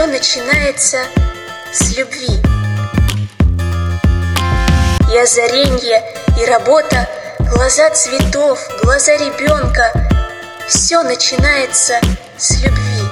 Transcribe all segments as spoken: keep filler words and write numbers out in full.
Все начинается с любви. И озаренье, и работа, глаза цветов, глаза ребенка. Все начинается с любви.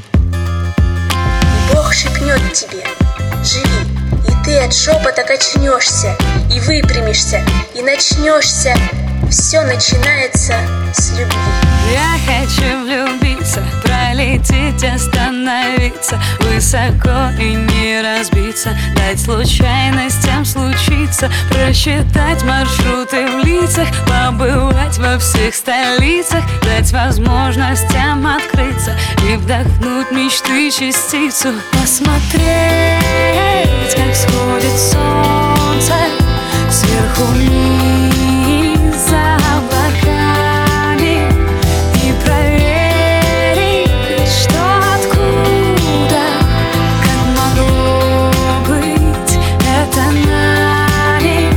И Бог шепнет тебе: живи. И ты от шепота качнешься, и выпрямишься, и начнешься. Все начинается с любви. Я хочу влюбиться, пролететь, остановиться высоко и не разбиться, дать случайностям случиться, просчитать маршруты в лицах, побывать во всех столицах, дать возможностям открыться и вдохнуть мечты частицу. Посмотреть, как всходит солнце сверху вниз за облаками, и проверить, что откуда, как могло быть это нами.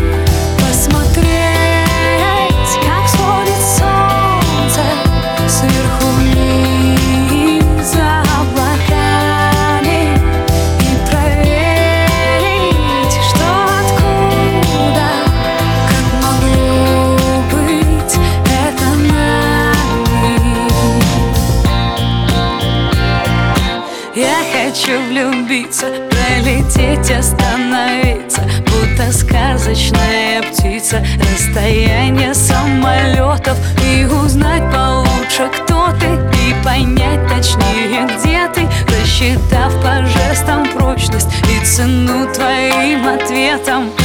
Посмотреть, как всходит солнце сверху вниз за облаками, и проверить, что откуда, как могло быть это нами. Я хочу влюбиться, пролететь, остановиться, будто сказочная птица, расстояние самолетов, и узнать получше, кто ты, и понять точнее, где ты, рассчитав по жестам прочность и цену твоим ответам.